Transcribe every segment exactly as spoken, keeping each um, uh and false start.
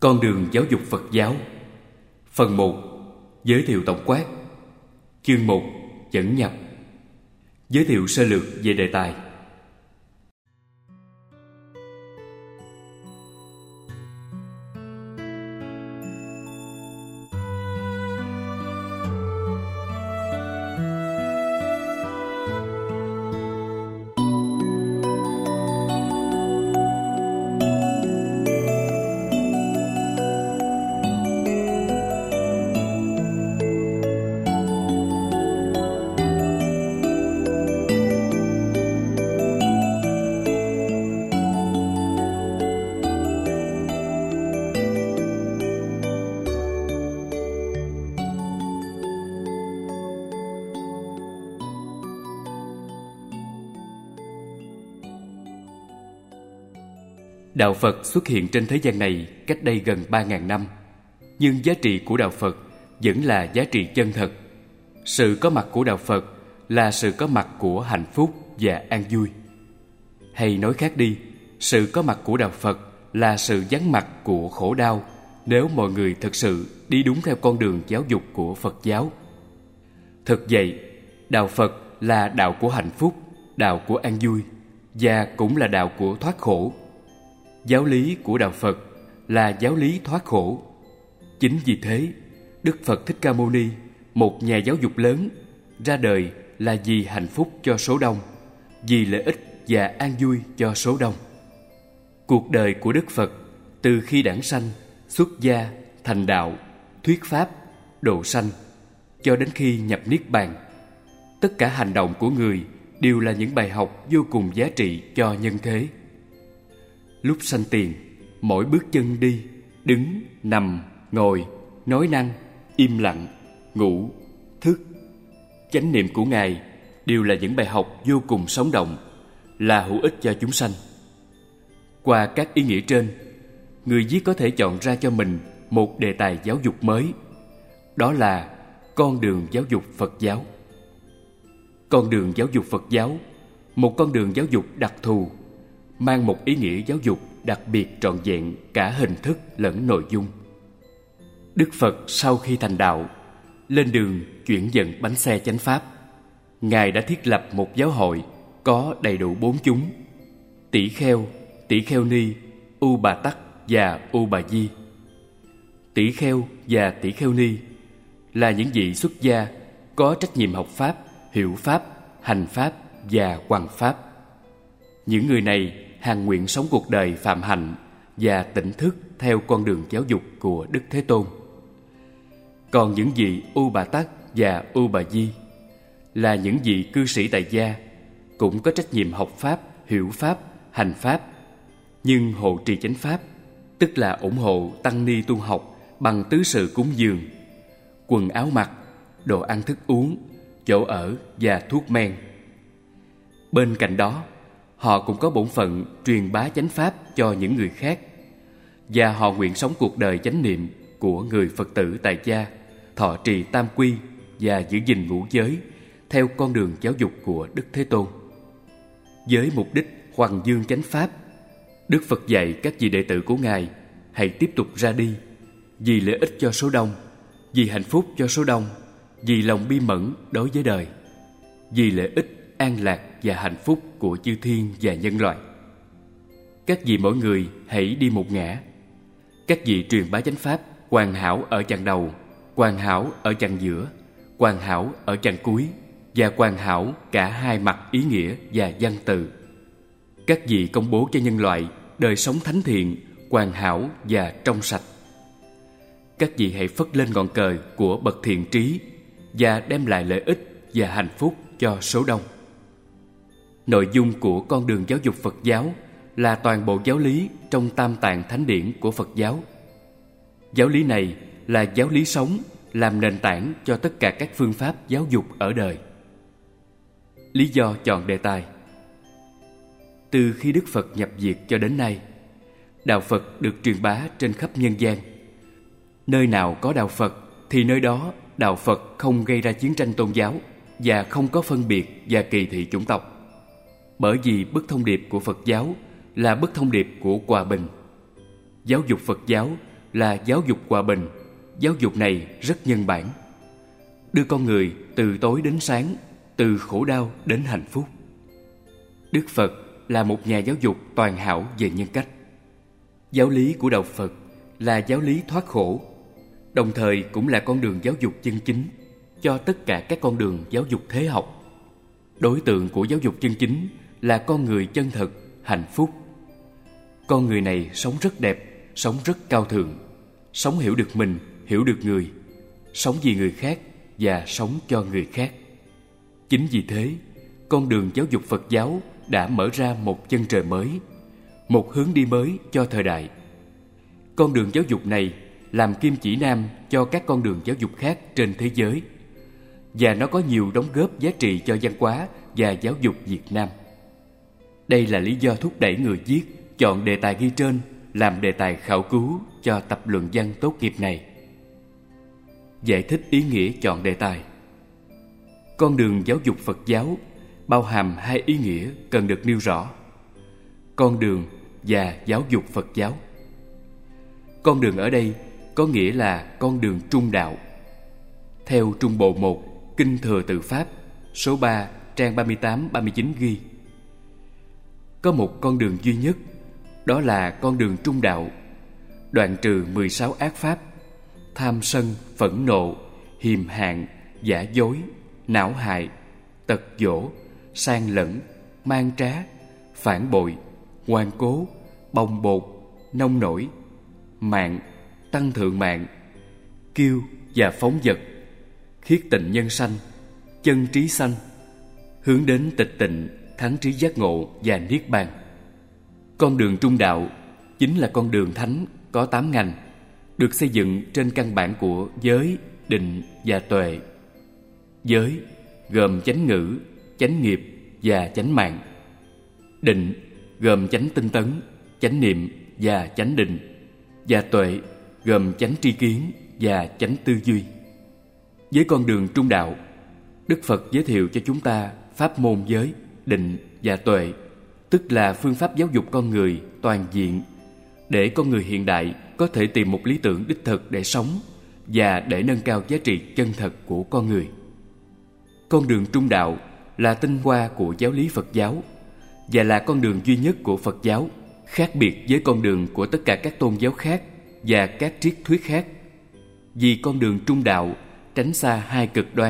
Con đường giáo dục Phật giáo. Phần một. Giới thiệu tổng quát. Chương một. Dẫn nhập. Giới thiệu sơ lược về đề tài. Đạo Phật xuất hiện trên thế gian này cách đây gần ba ngàn năm, nhưng giá trị của Đạo Phật vẫn là giá trị chân thật. Sự có mặt của Đạo Phật là sự có mặt của hạnh phúc và an vui. Hay nói khác đi, sự có mặt của Đạo Phật là sự vắng mặt của khổ đau nếu mọi người thực sự đi đúng theo con đường giáo dục của Phật giáo. Thực vậy, Đạo Phật là đạo của hạnh phúc, đạo của an vui, và cũng là đạo của thoát khổ. Giáo lý của Đạo Phật là giáo lý thoát khổ. Chính vì thế, Đức Phật Thích Ca Mâu Ni, một nhà giáo dục lớn, ra đời là vì hạnh phúc cho số đông, vì lợi ích và an vui cho số đông. Cuộc đời của Đức Phật, từ khi đản sanh, xuất gia, thành đạo, thuyết pháp, độ sanh, cho đến khi nhập Niết Bàn, tất cả hành động của người đều là những bài học vô cùng giá trị cho nhân thế. Lúc sanh tiền, mỗi bước chân đi, đứng, nằm, ngồi, nói năng, im lặng, ngủ, thức, chánh niệm của Ngài đều là những bài học vô cùng sống động, là hữu ích cho chúng sanh. Qua các ý nghĩa trên, người viết có thể chọn ra cho mình một đề tài giáo dục mới, đó là con đường giáo dục Phật giáo. Con đường giáo dục Phật giáo, một con đường giáo dục đặc thù, mang một ý nghĩa giáo dục đặc biệt trọn vẹn cả hình thức lẫn nội dung. Đức Phật sau khi thành đạo, lên đường chuyển dẫn bánh xe chánh pháp, Ngài đã thiết lập một giáo hội có đầy đủ bốn chúng: tỷ kheo, tỷ kheo ni, u bà tắc và u bà di. Tỷ kheo và tỷ kheo ni là những vị xuất gia có trách nhiệm học pháp, hiểu pháp, hành pháp và hoằng pháp. Những người này hằng nguyện sống cuộc đời phạm hạnh và tỉnh thức theo con đường giáo dục của Đức Thế Tôn. Còn những vị U Bà Tắc và U Bà Di là những vị cư sĩ tại gia, cũng có trách nhiệm học pháp, hiểu pháp, hành pháp, nhưng hộ trì chánh pháp, tức là ủng hộ tăng ni tu học bằng tứ sự cúng dường, quần áo mặc, đồ ăn thức uống, chỗ ở và thuốc men. Bên cạnh đó, họ cũng có bổn phận truyền bá chánh pháp cho những người khác, và họ nguyện sống cuộc đời chánh niệm của người Phật tử tại gia, thọ trì tam quy và giữ gìn ngũ giới theo con đường giáo dục của Đức Thế Tôn. Với mục đích hoằng dương chánh pháp, Đức Phật dạy các vị đệ tử của Ngài hãy tiếp tục ra đi, vì lợi ích cho số đông, vì hạnh phúc cho số đông, vì lòng bi mẫn đối với đời, vì lợi ích, an lạc và hạnh phúc của chư thiên và nhân loại. Các vị mỗi người hãy đi một ngã. Các vị truyền bá chánh pháp hoàn hảo ở chặng đầu, hoàn hảo ở chặng giữa, hoàn hảo ở chặng cuối, và hoàn hảo cả hai mặt ý nghĩa và văn từ. Các vị công bố cho nhân loại đời sống thánh thiện, hoàn hảo và trong sạch. Các vị hãy phất lên ngọn cờ của bậc thiện trí và đem lại lợi ích và hạnh phúc cho số đông. Nội dung của con đường giáo dục Phật giáo là toàn bộ giáo lý trong Tam Tạng Thánh Điển của Phật giáo. Giáo lý này là giáo lý sống, làm nền tảng cho tất cả các phương pháp giáo dục ở đời. Lý do chọn đề tài: từ khi Đức Phật nhập diệt cho đến nay, Đạo Phật được truyền bá trên khắp nhân gian. Nơi nào có Đạo Phật thì nơi đó Đạo Phật không gây ra chiến tranh tôn giáo và không có phân biệt và kỳ thị chủng tộc. Bởi vì bức thông điệp của Phật giáo là bức thông điệp của hòa bình. Giáo dục Phật giáo là giáo dục hòa bình. Giáo dục này rất nhân bản, đưa con người từ tối đến sáng, từ khổ đau đến hạnh phúc. Đức Phật là một nhà giáo dục toàn hảo về nhân cách. Giáo lý của Đạo Phật là giáo lý thoát khổ, đồng thời cũng là con đường giáo dục chân chính cho tất cả các con đường giáo dục thế học. Đối tượng của giáo dục chân chính là con người chân thật, hạnh phúc. Con người này sống rất đẹp, sống rất cao thượng, sống hiểu được mình, hiểu được người, sống vì người khác và sống cho người khác. Chính vì thế, con đường giáo dục Phật giáo đã mở ra một chân trời mới, một hướng đi mới cho thời đại. Con đường giáo dục này làm kim chỉ nam cho các con đường giáo dục khác trên thế giới, và nó có nhiều đóng góp giá trị cho văn hóa và giáo dục Việt Nam. Đây là lý do thúc đẩy người viết chọn đề tài ghi trên làm đề tài khảo cứu cho tập luận văn tốt nghiệp này. Giải thích ý nghĩa chọn đề tài. Con đường giáo dục Phật giáo bao hàm hai ý nghĩa cần được nêu rõ: con đường và giáo dục Phật giáo. Con đường ở đây có nghĩa là con đường trung đạo. Theo Trung Bộ một, Kinh Thừa Tự Pháp, số ba, trang ba mươi tám ba mươi chín ghi: có một con đường duy nhất, đó là con đường trung đạo, đoạn trừ mười sáu ác pháp: tham sân, phẫn nộ, hiềm hạn, giả dối, não hại, tật dỗ, sang lẫn, mang trá, phản bội, ngoan cố, bồng bột, nông nổi, mạng, tăng thượng mạng, kiêu và phóng dật, khiết tịnh nhân sanh, chân trí sanh, hướng đến tịch tịnh, thắng trí giác ngộ và niết bàn. Con đường trung đạo chính là con đường thánh có tám ngành, được xây dựng trên căn bản của giới, định và tuệ. Giới gồm chánh ngữ, chánh nghiệp và chánh mạng. Định gồm chánh tinh tấn, chánh niệm và chánh định. Và tuệ gồm chánh tri kiến và chánh tư duy. Với con đường trung đạo, Đức Phật giới thiệu cho chúng ta pháp môn giới, định và tuệ, tức là phương pháp giáo dục con người toàn diện, để con người hiện đại có thể tìm một lý tưởng đích thực để sống và để nâng cao giá trị chân thật của con người. Con đường trung đạo là tinh hoa của giáo lý Phật giáo và là con đường duy nhất của Phật giáo, khác biệt với con đường của tất cả các tôn giáo khác và các triết thuyết khác. Vì con đường trung đạo tránh xa hai cực đoan: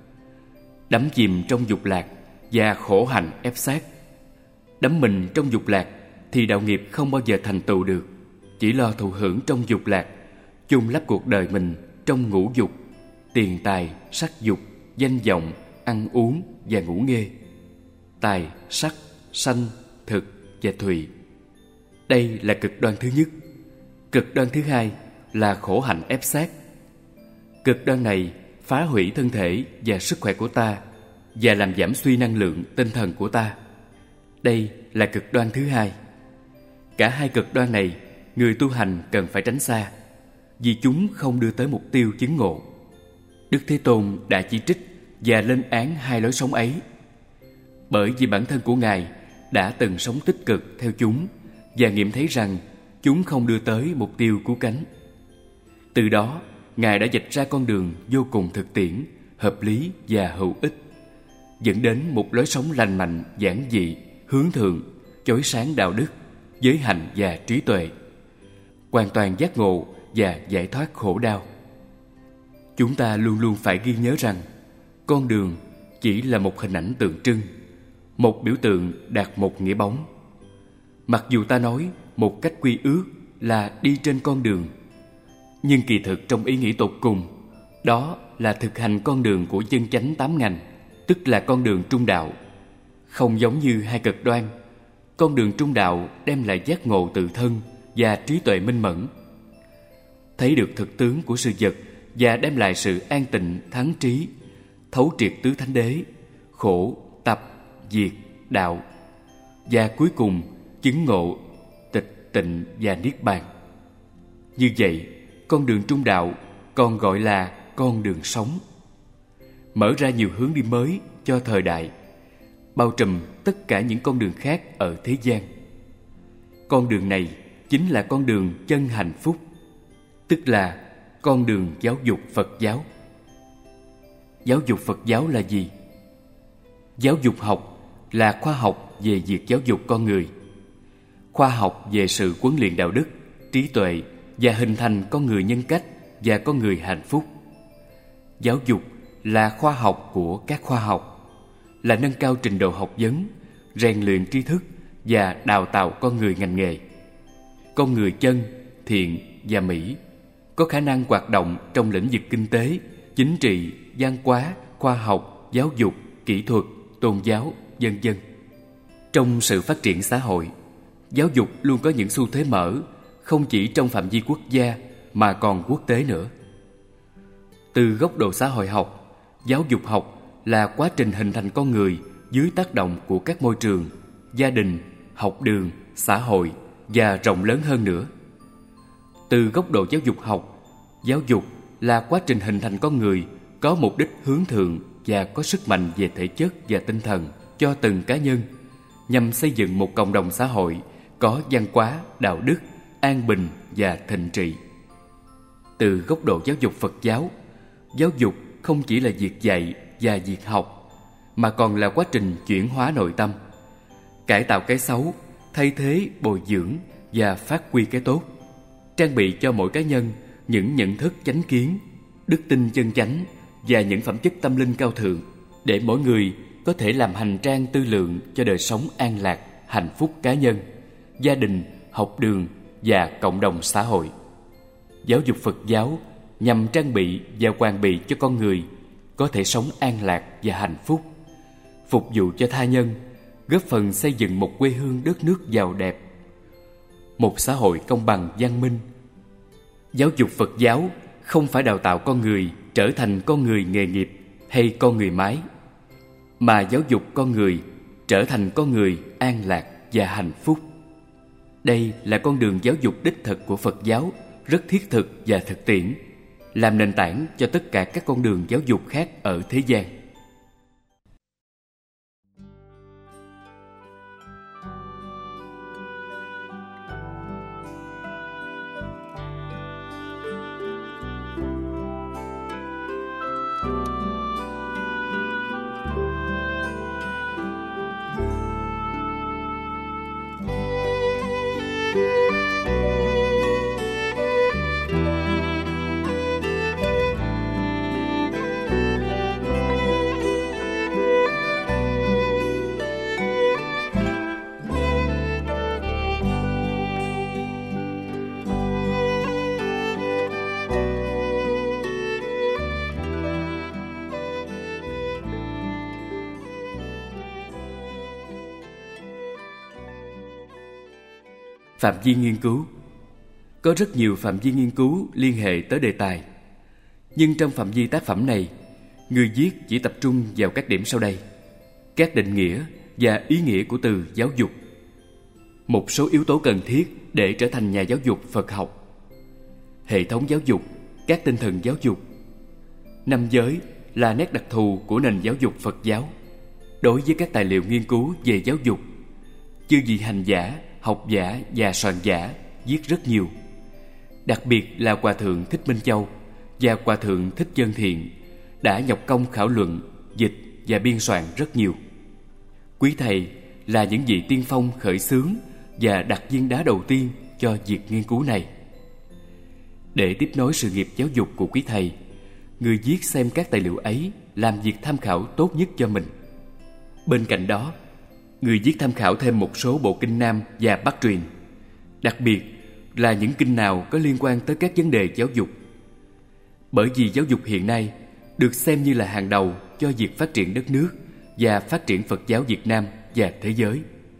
đắm chìm trong dục lạc và khổ hạnh ép sát. Đắm mình trong dục lạc thì đạo nghiệp không bao giờ thành tựu được, chỉ lo thụ hưởng trong dục lạc, chôn lấp cuộc đời mình trong ngũ dục: tiền tài, sắc dục, danh vọng, ăn uống và ngủ nghê, tài, sắc, sanh, thực và thùy. Đây là cực đoan thứ nhất. Cực đoan thứ hai là khổ hạnh ép sát. Cực đoan này phá hủy thân thể và sức khỏe của ta và làm giảm suy năng lượng tinh thần của ta. Đây là cực đoan thứ hai. Cả hai cực đoan này người tu hành cần phải tránh xa, vì chúng không đưa tới mục tiêu chứng ngộ. Đức Thế Tôn đã chỉ trích và lên án hai lối sống ấy, bởi vì bản thân của Ngài đã từng sống tích cực theo chúng và nghiệm thấy rằng chúng không đưa tới mục tiêu cứu cánh. Từ đó, Ngài đã vạch ra con đường vô cùng thực tiễn, hợp lý và hữu ích, dẫn đến một lối sống lành mạnh, giản dị, hướng thượng, chói sáng đạo đức, giới hạnh và trí tuệ, hoàn toàn giác ngộ và giải thoát khổ đau. Chúng ta luôn luôn phải ghi nhớ rằng con đường chỉ là một hình ảnh tượng trưng, một biểu tượng đạt một nghĩa bóng. Mặc dù ta nói một cách quy ước là đi trên con đường, nhưng kỳ thực trong ý nghĩa tột cùng, đó là thực hành con đường của chân chánh tám ngành, tức là con đường trung đạo. Không giống như hai cực đoan, con đường trung đạo đem lại giác ngộ tự thân và trí tuệ minh mẫn, thấy được thực tướng của sự vật và đem lại sự an tịnh thắng trí, thấu triệt tứ thánh đế, khổ, tập, diệt, đạo, và cuối cùng chứng ngộ tịch tịnh và niết bàn. Như vậy, con đường trung đạo còn gọi là con đường sống, mở ra nhiều hướng đi mới cho thời đại, bao trùm tất cả những con đường khác ở thế gian. Con đường này chính là con đường chân hạnh phúc. tức là con đường giáo dục Phật giáo. Giáo dục Phật giáo là gì? Giáo dục học là khoa học về việc giáo dục con người, khoa học về sự huấn luyện đạo đức, trí tuệ và hình thành con người nhân cách và con người hạnh phúc. Giáo dục là khoa học của các khoa học, là nâng cao trình độ học vấn, rèn luyện tri thức và đào tạo con người ngành nghề. Con người chân, thiện và mỹ có khả năng hoạt động trong lĩnh vực kinh tế, chính trị, văn hóa, khoa học, giáo dục, kỹ thuật, tôn giáo, vân vân. Trong sự phát triển xã hội, giáo dục luôn có những xu thế mở, không chỉ trong phạm vi quốc gia mà còn quốc tế nữa. Từ góc độ xã hội học, giáo dục học là quá trình hình thành con người dưới tác động của các môi trường, gia đình, học đường, xã hội và rộng lớn hơn nữa. Từ góc độ giáo dục học, giáo dục là quá trình hình thành con người có mục đích hướng thượng và có sức mạnh về thể chất và tinh thần cho từng cá nhân, nhằm xây dựng một cộng đồng xã hội có văn hóa, đạo đức, an bình và thịnh trị. Từ góc độ giáo dục Phật giáo, giáo dục không chỉ là việc dạy và việc học, mà còn là quá trình chuyển hóa nội tâm, cải tạo cái xấu, thay thế, bồi dưỡng và phát huy cái tốt, trang bị cho mỗi cá nhân những nhận thức chánh kiến, đức tin chân chánh và những phẩm chất tâm linh cao thượng, để mỗi người có thể làm hành trang tư lượng cho đời sống an lạc, hạnh phúc cá nhân, gia đình, học đường và cộng đồng xã hội. Giáo dục Phật giáo nhằm trang bị và hoàn bị cho con người có thể sống an lạc và hạnh phúc, phục vụ cho tha nhân, góp phần xây dựng một quê hương đất nước giàu đẹp, một xã hội công bằng văn minh. Giáo dục Phật giáo không phải đào tạo con người trở thành con người nghề nghiệp hay con người máy, mà giáo dục con người trở thành con người an lạc và hạnh phúc. Đây là con đường giáo dục đích thực của Phật giáo, rất thiết thực và thực tiễn, làm nền tảng cho tất cả các con đường giáo dục khác ở thế gian. Phạm vi nghiên cứu. Có rất nhiều phạm vi nghiên cứu liên hệ tới đề tài, nhưng trong phạm vi tác phẩm này, người viết chỉ tập trung vào các điểm sau đây: các định nghĩa và ý nghĩa của từ giáo dục, một số yếu tố cần thiết để trở thành nhà giáo dục Phật học, hệ thống giáo dục, các tinh thần giáo dục, năm giới là nét đặc thù của nền giáo dục Phật giáo. Đối với các tài liệu nghiên cứu về giáo dục, chư vị hành giả, học giả và soạn giả viết rất nhiều. Đặc biệt là Hòa Thượng Thích Minh Châu và Hòa Thượng Thích Chân Thiện đã nhọc công khảo luận, dịch và biên soạn rất nhiều. Quý thầy là những vị tiên phong khởi xướng và đặt viên đá đầu tiên cho việc nghiên cứu này. Để tiếp nối sự nghiệp giáo dục của quý thầy, người viết xem các tài liệu ấy làm việc tham khảo tốt nhất cho mình. Bên cạnh đó, người viết tham khảo thêm một số bộ kinh Nam và Bắc truyền, đặc biệt là những kinh nào có liên quan tới các vấn đề giáo dục. Bởi vì giáo dục hiện nay được xem như là hàng đầu cho việc phát triển đất nước và phát triển Phật giáo Việt Nam và thế giới.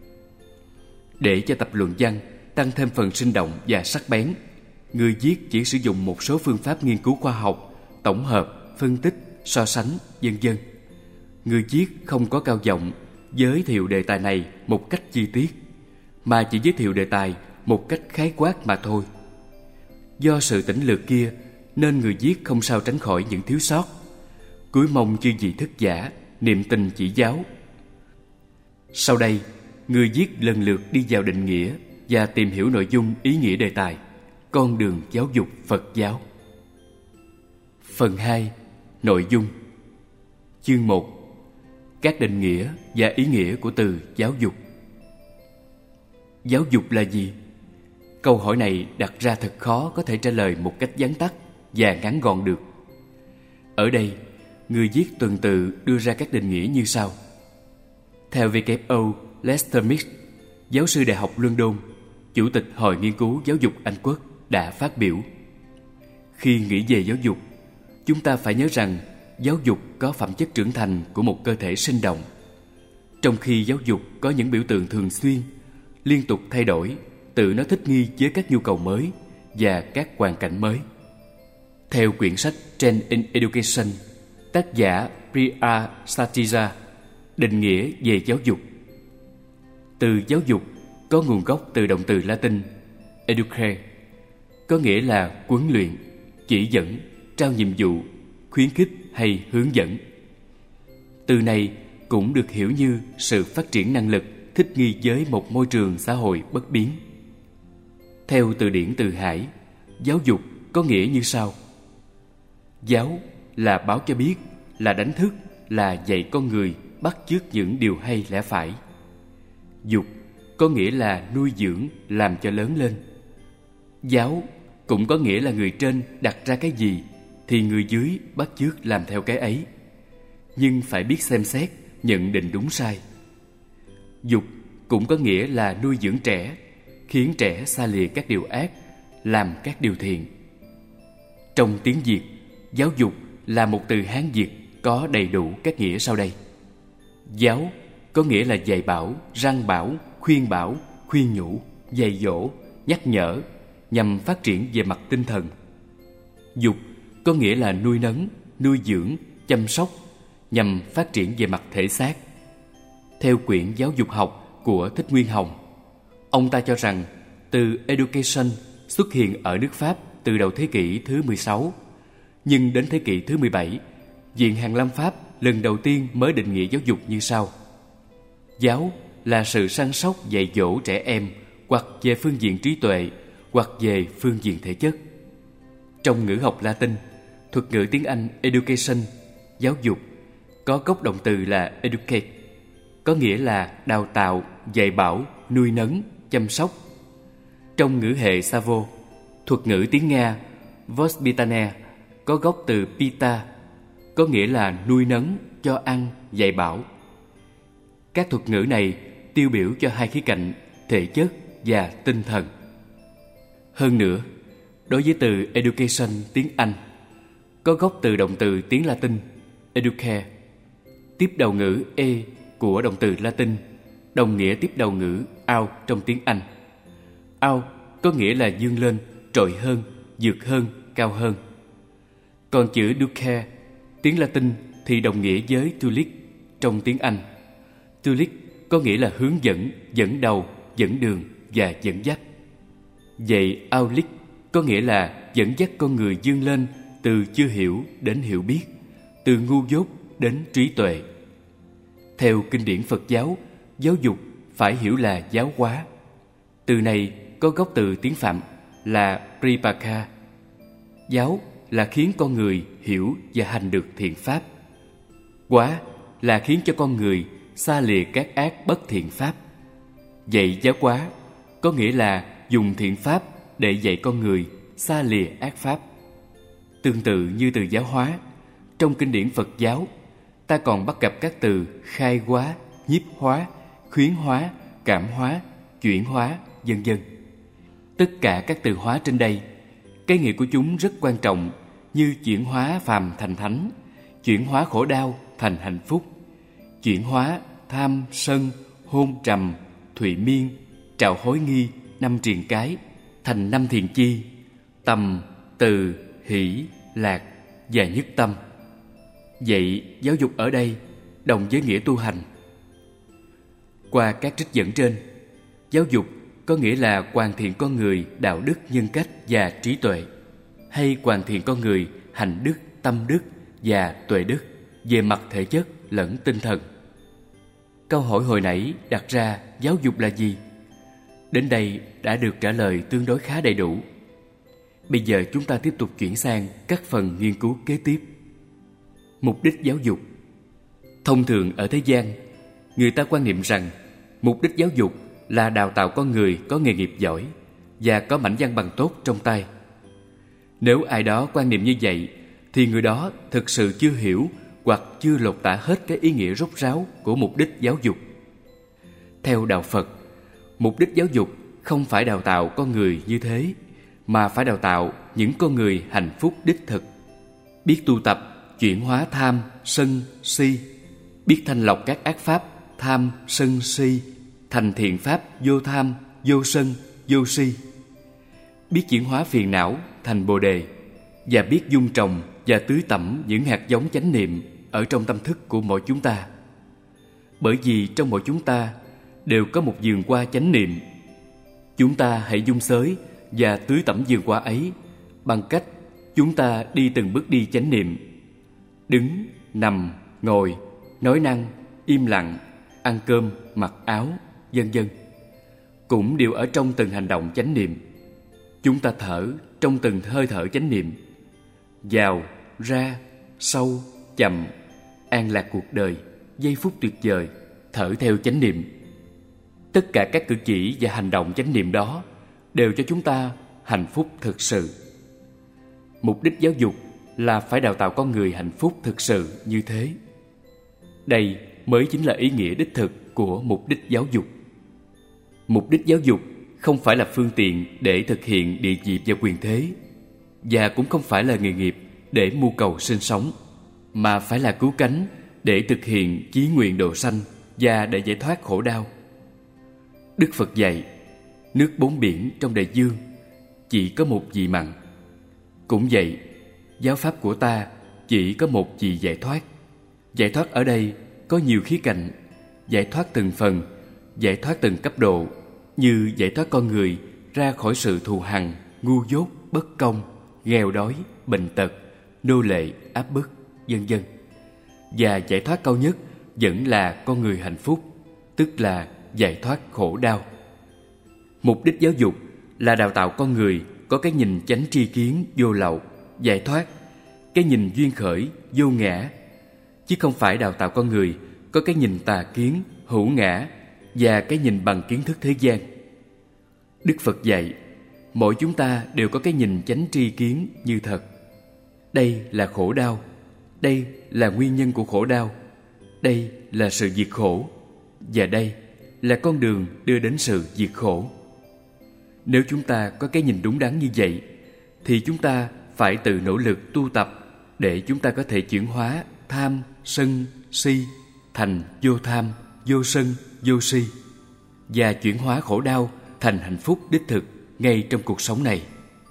Để cho tập luận văn tăng thêm phần sinh động và sắc bén, người viết chỉ sử dụng một số phương pháp nghiên cứu khoa học, tổng hợp, phân tích, so sánh, vân vân. Người viết không có cao giọng giới thiệu đề tài này một cách chi tiết, mà chỉ giới thiệu đề tài một cách khái quát mà thôi. Do sự tỉnh lược kia nên người viết không sao tránh khỏi những thiếu sót. Cuối mong chư vị thức giả niệm tình chỉ giáo. Sau đây, người viết lần lượt đi vào định nghĩa và tìm hiểu nội dung ý nghĩa đề tài, con đường giáo dục Phật giáo. Phần hai. Nội dung. Chương một. Các định nghĩa và ý nghĩa của từ giáo dục. Giáo dục là gì? Câu hỏi này đặt ra thật khó có thể trả lời một cách vắn tắt và ngắn gọn được. Ở đây, người viết tuần tự đưa ra các định nghĩa như sau. Theo W O Lester Mix, giáo sư Đại học London, Chủ tịch Hội Nghiên cứu Giáo dục Anh Quốc, đã phát biểu: khi nghĩ về giáo dục, chúng ta phải nhớ rằng giáo dục có phẩm chất trưởng thành của một cơ thể sinh động. Trong khi giáo dục có những biểu tượng thường xuyên, liên tục thay đổi, tự nó thích nghi với các nhu cầu mới và các hoàn cảnh mới. Theo quyển sách Trend in Education, tác giả Priya Satija định nghĩa về giáo dục. Từ giáo dục có nguồn gốc từ động từ Latin educare, có nghĩa là huấn luyện, chỉ dẫn, trao nhiệm vụ, khuyến khích hay hướng dẫn. Từ này cũng được hiểu như sự phát triển năng lực thích nghi với một môi trường xã hội bất biến. Theo từ điển Từ Hải, giáo dục có nghĩa như sau. Giáo là báo cho biết, là đánh thức, là dạy con người bắt chước những điều hay lẽ phải. Dục có nghĩa là nuôi dưỡng, làm cho lớn lên. Giáo cũng có nghĩa là người trên đặt ra cái gì thì người dưới bắt chước làm theo cái ấy, nhưng phải biết xem xét, nhận định đúng sai. Dục cũng có nghĩa là nuôi dưỡng trẻ, khiến trẻ xa lìa các điều ác, làm các điều thiện. Trong tiếng Việt, giáo dục là một từ Hán Việt có đầy đủ các nghĩa sau đây. Giáo có nghĩa là dạy bảo, răn bảo, khuyên bảo, khuyên nhủ, dạy dỗ, nhắc nhở, nhằm phát triển về mặt tinh thần. Dục có nghĩa là nuôi nấng, nuôi dưỡng, chăm sóc, nhằm phát triển về mặt thể xác. Theo quyển Giáo dục học của Thích Nguyên Hồng, ông ta cho rằng từ education xuất hiện ở nước Pháp từ đầu thế kỷ thứ mười sáu, nhưng đến thế kỷ thứ mười bảy, Viện Hàn Lâm Pháp lần đầu tiên mới định nghĩa giáo dục như sau. Giáo là sự săn sóc dạy dỗ trẻ em hoặc về phương diện trí tuệ hoặc về phương diện thể chất. Trong ngữ học Latin, thuật ngữ tiếng Anh education, giáo dục, có gốc động từ là educate, có nghĩa là đào tạo, dạy bảo, nuôi nấng, chăm sóc. Trong ngữ hệ Savo, thuật ngữ tiếng Nga Vospitane có gốc từ pita, có nghĩa là nuôi nấng, cho ăn, dạy bảo. Các thuật ngữ này tiêu biểu cho hai khía cạnh thể chất và tinh thần. Hơn nữa, đối với từ education tiếng Anh, có gốc từ động từ tiếng Latin educare, tiếp đầu ngữ e của động từ Latin, đồng nghĩa tiếp đầu ngữ out trong tiếng Anh. Out có nghĩa là dương lên, trội hơn, vượt hơn, cao hơn. Còn chữ ducare, tiếng Latin thì đồng nghĩa với tulic trong tiếng Anh. Tulic có nghĩa là hướng dẫn, dẫn đầu, dẫn đường và dẫn dắt. Vậy aulic có nghĩa là dẫn dắt con người vươn lên từ chưa hiểu đến hiểu biết, từ ngu dốt đến trí tuệ. Theo kinh điển Phật giáo, giáo dục phải hiểu là giáo hóa. Từ này có gốc từ tiếng Phạm là pripaka. Giáo là khiến con người hiểu và hành được thiện pháp. Hóa là khiến cho con người xa lìa các ác bất thiện pháp. Dạy giáo hóa có nghĩa là dùng thiện pháp để dạy con người xa lìa ác pháp. Tương tự như từ giáo hóa, trong kinh điển Phật giáo, ta còn bắt gặp các từ khai hóa, nhiếp hóa, khuyến hóa, cảm hóa, chuyển hóa, vân vân. Tất cả các từ hóa trên đây, cái nghĩa của chúng rất quan trọng, như chuyển hóa phàm thành thánh, chuyển hóa khổ đau thành hạnh phúc, chuyển hóa tham, sân, hôn trầm, thụy miên, trạo hối nghi, năm triền cái thành năm thiền chi, tầm, từ, hỷ, lạc và nhất tâm. Vậy giáo dục ở đây đồng với nghĩa tu hành. Qua các trích dẫn trên, giáo dục có nghĩa là hoàn thiện con người đạo đức, nhân cách và trí tuệ, hay hoàn thiện con người hành đức, tâm đức và tuệ đức về mặt thể chất lẫn tinh thần. Câu hỏi hồi nãy đặt ra giáo dục là gì? Đến đây đã được trả lời tương đối khá đầy đủ. Bây giờ chúng ta tiếp tục chuyển sang các phần nghiên cứu kế tiếp. Mục đích giáo dục. Thông thường ở thế gian, người ta quan niệm rằng mục đích giáo dục là đào tạo con người có nghề nghiệp giỏi và có mảnh văn bằng tốt trong tay. Nếu ai đó quan niệm như vậy thì người đó thực sự chưa hiểu hoặc chưa lột tả hết cái ý nghĩa rốt ráo của mục đích giáo dục. Theo đạo Phật, mục đích giáo dục không phải đào tạo con người như thế, mà phải đào tạo những con người hạnh phúc đích thực, biết tu tập chuyển hóa tham, sân, si, biết thanh lọc các ác pháp tham, sân, si thành thiện pháp vô tham, vô sân, vô si, biết chuyển hóa phiền não thành bồ đề, và biết dung trồng và tưới tẩm những hạt giống chánh niệm ở trong tâm thức của mỗi chúng ta. Bởi vì trong mỗi chúng ta đều có một vườn hoa chánh niệm. Chúng ta hãy dung xới và tưới tẩm vườn hoa ấy bằng cách chúng ta đi từng bước đi chánh niệm. Đứng, nằm, ngồi, nói năng, im lặng, ăn cơm, mặc áo, vân vân cũng đều ở trong từng hành động chánh niệm. Chúng ta thở trong từng hơi thở chánh niệm. Vào, ra, sâu, chậm, an lạc cuộc đời, giây phút tuyệt vời, thở theo chánh niệm. Tất cả các cử chỉ và hành động chánh niệm đó đều cho chúng ta hạnh phúc thực sự. Mục đích giáo dục là phải đào tạo con người hạnh phúc thực sự như thế. Đây mới chính là ý nghĩa đích thực của mục đích giáo dục. Mục đích giáo dục không phải là phương tiện để thực hiện địa vị và quyền thế, và cũng không phải là nghề nghiệp để mưu cầu sinh sống, mà phải là cứu cánh để thực hiện chí nguyện độ sanh và để giải thoát khổ đau. Đức Phật dạy, nước bốn biển trong đại dương chỉ có một vị mặn. Cũng vậy, giáo pháp của ta chỉ có một vị giải thoát. Giải thoát ở đây có nhiều khía cạnh, giải thoát từng phần, giải thoát từng cấp độ, như giải thoát con người ra khỏi sự thù hằn, ngu dốt, bất công, nghèo đói, bệnh tật, nô lệ, áp bức, vân vân. Và giải thoát cao nhất vẫn là con người hạnh phúc, tức là giải thoát khổ đau. Mục đích giáo dục là đào tạo con người có cái nhìn chánh tri kiến vô lậu, giải thoát, cái nhìn duyên khởi, vô ngã, chứ không phải đào tạo con người có cái nhìn tà kiến, hữu ngã và cái nhìn bằng kiến thức thế gian. Đức Phật dạy, mỗi chúng ta đều có cái nhìn chánh tri kiến như thật. Đây là khổ đau, đây là nguyên nhân của khổ đau, đây là sự diệt khổ, và đây là con đường đưa đến sự diệt khổ. Nếu chúng ta có cái nhìn đúng đắn như vậy, thì chúng ta phải tự nỗ lực tu tập để chúng ta có thể chuyển hóa tham, sân, si thành vô tham, vô sân, vô si, và chuyển hóa khổ đau thành hạnh phúc đích thực ngay trong cuộc sống này.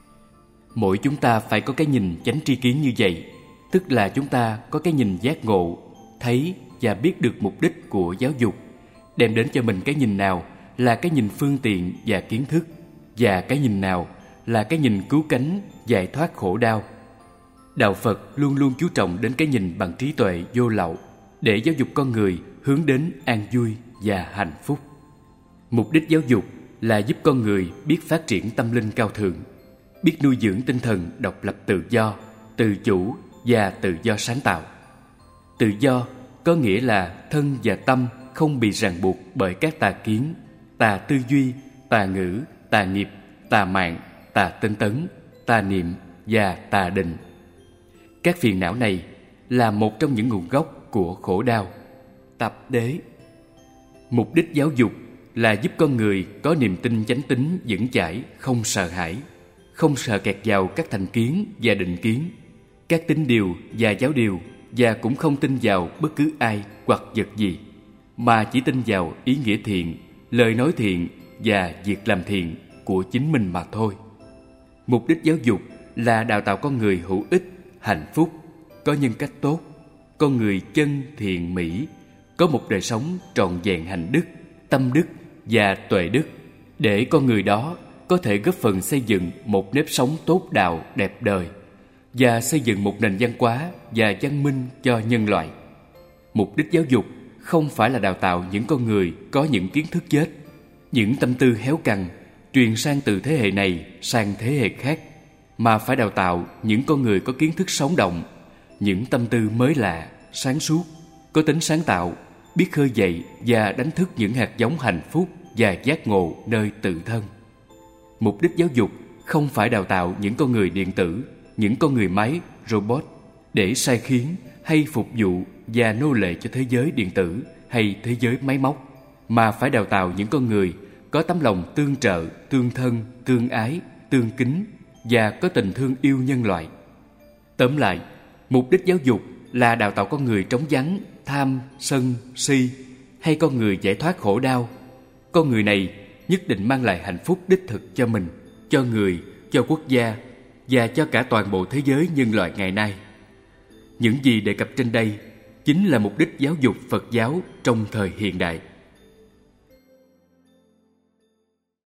Mỗi chúng ta phải có cái nhìn chánh tri kiến như vậy, tức là chúng ta có cái nhìn giác ngộ, thấy và biết được mục đích của giáo dục, đem đến cho mình cái nhìn nào là cái nhìn phương tiện và kiến thức, và cái nhìn nào là cái nhìn cứu cánh, giải thoát khổ đau. Đạo Phật luôn luôn chú trọng đến cái nhìn bằng trí tuệ vô lậu để giáo dục con người hướng đến an vui và hạnh phúc. Mục đích giáo dục là giúp con người biết phát triển tâm linh cao thượng, biết nuôi dưỡng tinh thần độc lập tự do, tự chủ và tự do sáng tạo. Tự do có nghĩa là thân và tâm không bị ràng buộc bởi các tà kiến, tà tư duy, tà ngữ, tà nghiệp, tà mạng, tà tinh tấn, tà niệm và tà định. Các phiền não này là một trong những nguồn gốc của khổ đau. Tập đế. Mục đích giáo dục là giúp con người có niềm tin chánh tín vững chãi, không sợ hãi, không sợ kẹt vào các thành kiến và định kiến, các tín điều và giáo điều, và cũng không tin vào bất cứ ai hoặc vật gì, mà chỉ tin vào ý nghĩa thiện, lời nói thiện và việc làm thiện của chính mình mà thôi. Mục đích giáo dục là đào tạo con người hữu ích, hạnh phúc, có nhân cách tốt, con người chân thiện mỹ, có một đời sống trọn vẹn hạnh đức, tâm đức và tuệ đức, để con người đó có thể góp phần xây dựng một nếp sống tốt đạo đẹp đời và xây dựng một nền văn hóa và văn minh cho nhân loại. Mục đích giáo dục không phải là đào tạo những con người có những kiến thức chết, những tâm tư héo cằn truyền sang từ thế hệ này sang thế hệ khác, mà phải đào tạo những con người có kiến thức sống động, những tâm tư mới lạ, sáng suốt, có tính sáng tạo, biết khơi dậy và đánh thức những hạt giống hạnh phúc và giác ngộ nơi tự thân. Mục đích giáo dục không phải đào tạo những con người điện tử, những con người máy, robot để sai khiến hay phục vụ và nô lệ cho thế giới điện tử hay thế giới máy móc, mà phải đào tạo những con người có tấm lòng tương trợ, tương thân, tương ái, tương kính và có tình thương yêu nhân loại. Tóm lại, mục đích giáo dục là đào tạo con người trống vắng, tham, sân, si, hay con người giải thoát khổ đau. Con người này nhất định mang lại hạnh phúc đích thực cho mình, cho người, cho quốc gia và cho cả toàn bộ thế giới nhân loại ngày nay. Những gì đề cập trên đây chính là mục đích giáo dục Phật giáo trong thời hiện đại.